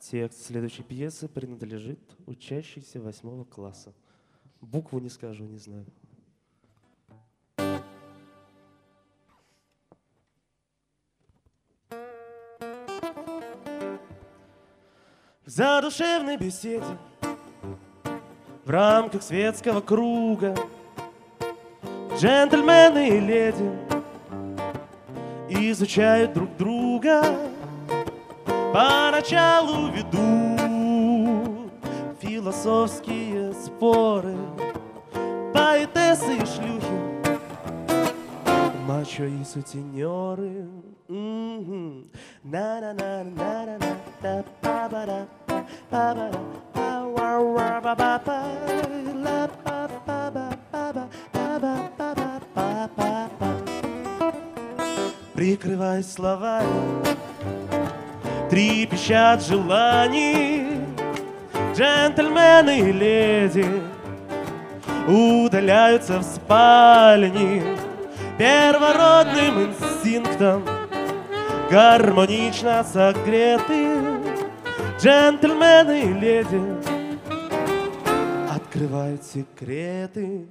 Текст следующей пьесы принадлежит учащейся 8 класса. Букву не скажу, не знаю. В задушевной беседе в рамках светского круга джентльмены и леди изучают друг друга. Поначалу ведут философские споры поэтессы и шлюхи, мачо и сутенеры. Прикрываясь словами, трепещат желаний, джентльмены и леди удаляются в спальни первородным инстинктом, гармонично согреты. Джентльмены и леди открывают секреты.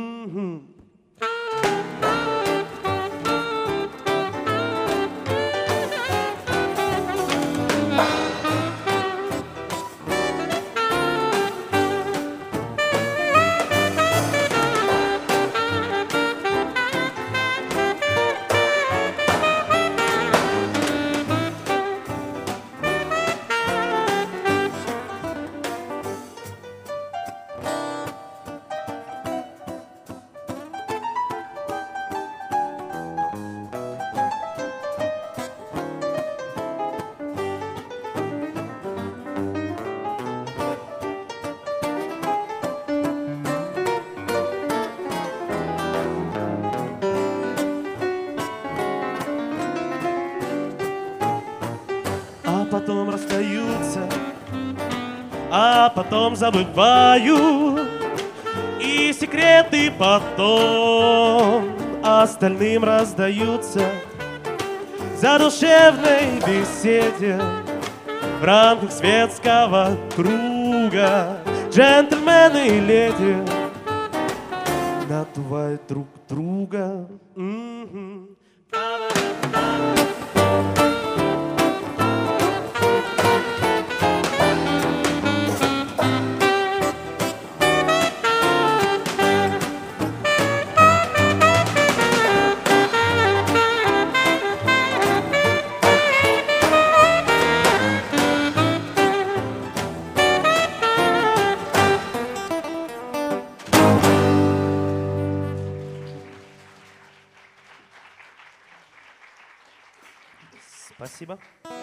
Потом расстаются, а потом забывают, и секреты потом остальным раздаются. В задушевной беседе в рамках светского круга джентльмены и леди надувают друг друга. Спасибо.